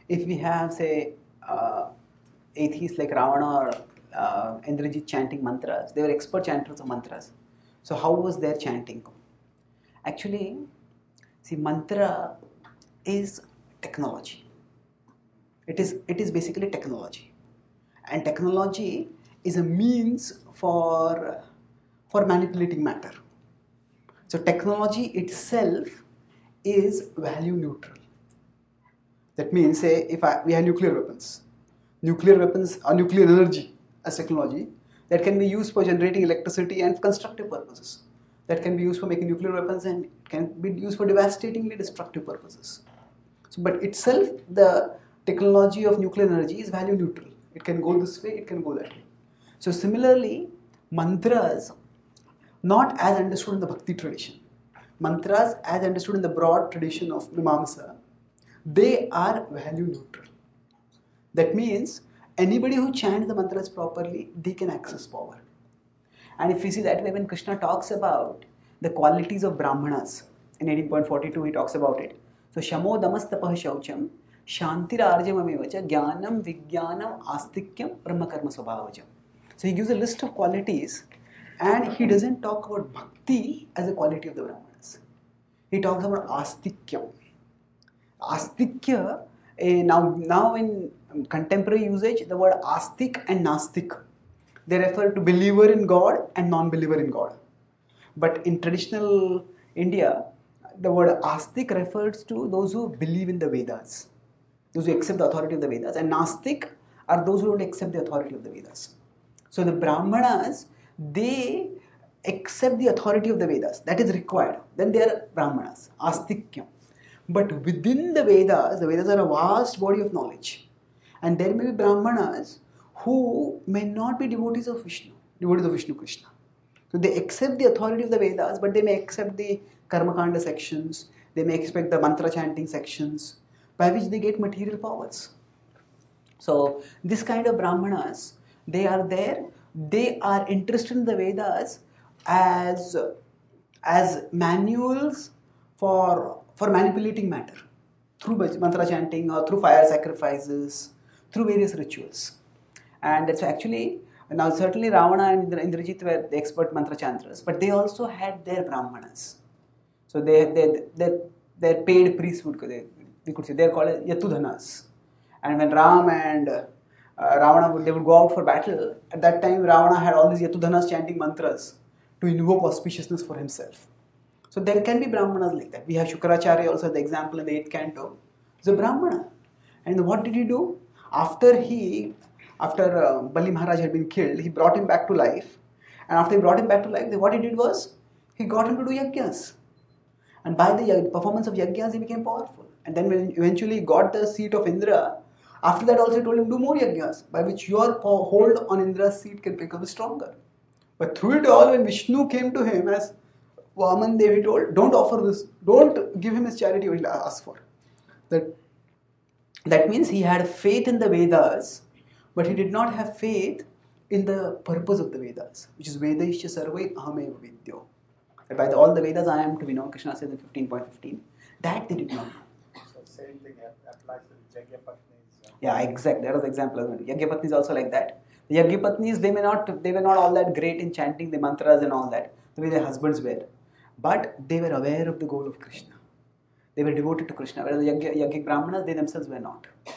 if we have, say, atheists like Ravana or Indrajit chanting mantras, they were expert chanters of mantras. So how was their chanting? Actually, see, mantra is technology. It is basically technology, and technology is a means for manipulating matter. So technology itself is value neutral. That means, say, if we have nuclear weapons or nuclear energy as technology that can be used for generating electricity and constructive purposes. That can be used for making nuclear weapons and can be used for devastatingly destructive purposes. So, but itself, the technology of nuclear energy is value neutral. It can go this way, it can go that way. So similarly, mantras, not as understood in the bhakti tradition, mantras as understood in the broad tradition of Mimamsa, they are value neutral. That means anybody who chants the mantras properly, they can access power. And if we see that way, when Krishna talks about the qualities of Brahmanas, in 18.42 he talks about it. So, Shamo Damastapah Shaucham, Shantirarjamamevacha, Jnanam Vijnanam Astikyam Brahmakarma Swabhavajam. So, he gives a list of qualities and he doesn't talk about bhakti as a quality of the Brahmanas. He talks about Astikyam. Astikya, now in contemporary usage, the word astik and nastik, they refer to believer in God and non-believer in God. But in traditional India, the word astik refers to those who believe in the Vedas, those who accept the authority of the Vedas, and nastik are those who don't accept the authority of the Vedas. So the Brahmanas, they accept the authority of the Vedas, that is required. Then they are Brahmanas, astikyam. But within the Vedas are a vast body of knowledge. And there may be Brahmanas who may not be devotees of Vishnu Krishna. So they accept the authority of the Vedas, but they may accept the Karmakanda sections, they may accept the mantra chanting sections, by which they get material powers. So this kind of Brahmanas, they are there, they are interested in the Vedas as manuals for manipulating matter through mantra chanting or through fire sacrifices, through various rituals. And that's actually, now certainly Ravana and Indrajit were the expert mantra chanters, but they also had their Brahmanas. So their paid priests, we could say, they're called Yatudhanas. And when Ram and Ravana, they would go out for battle, at that time Ravana had all these Yatudhanas chanting mantras to invoke auspiciousness for himself. So there can be Brahmanas like that. We have Shukracharya also, the example in the 8th canto. He's a Brahmana. And what did he do? After Bali Maharaj had been killed, he brought him back to life. And after he brought him back to life, what he did was, he got him to do yajnas. And by the performance of yajnas, he became powerful. And then when eventually he got the seat of Indra, after that also he told him, do more yajnas, by which your hold on Indra's seat can become stronger. But through it all, when Vishnu came to him as Vaman Devi told, don't offer this, don't give him his charity what he asked for. That means he had faith in the Vedas, but he did not have faith in the purpose of the Vedas, which is Vedaischa Sarvai Ahameva Vidyo. By all the Vedas I am to be known, Krishna says in 15.15. That they did not know. So same thing applies to the Yagyapatnis. Yeah, exactly. That was the example as well. Yagyapatnis also like that. The Yagyapatnis, they were not all that great in chanting the mantras and all that, the way their husbands were. But they were aware of the goal of Krishna. They were devoted to Krishna, whereas the Yajnik Brahmanas, they themselves were not.